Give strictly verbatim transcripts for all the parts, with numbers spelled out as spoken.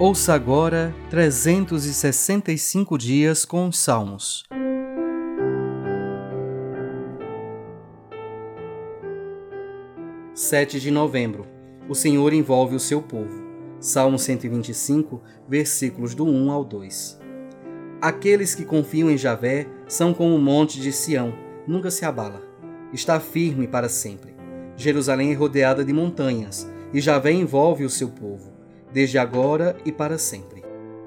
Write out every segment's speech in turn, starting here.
Ouça agora trezentos e sessenta e cinco dias com os Salmos. sete de novembro. O Senhor envolve o seu povo. Salmo cento e vinte e cinco, versículos do um ao dois. Aqueles que confiam em Javé são como o monte de Sião, nunca se abala. Está firme para sempre. Jerusalém é rodeada de montanhas, e Javé envolve o seu povo, desde agora e para sempre.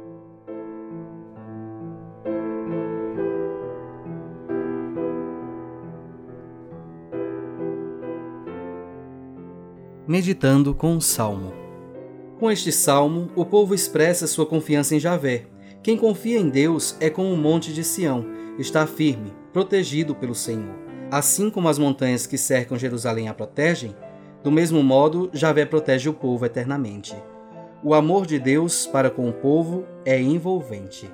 Meditando com o Salmo. Com este salmo, o povo expressa sua confiança em Javé. Quem confia em Deus é como o monte de Sião, está firme, protegido pelo Senhor. Assim como as montanhas que cercam Jerusalém a protegem, do mesmo modo, Javé protege o povo eternamente. O amor de Deus para com o povo é envolvente.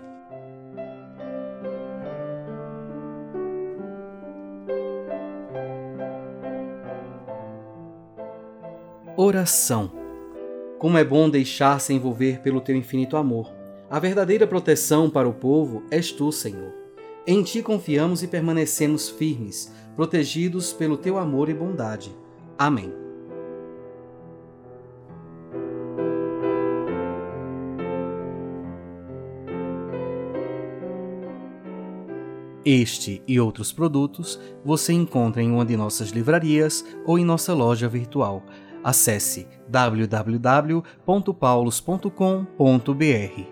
Oração. Como é bom deixar-se envolver pelo teu infinito amor. A verdadeira proteção para o povo és tu, Senhor. Em ti confiamos e permanecemos firmes, protegidos pelo teu amor e bondade. Amém. Este e outros produtos você encontra em uma de nossas livrarias ou em nossa loja virtual. Acesse w w w ponto paulos ponto com ponto b r.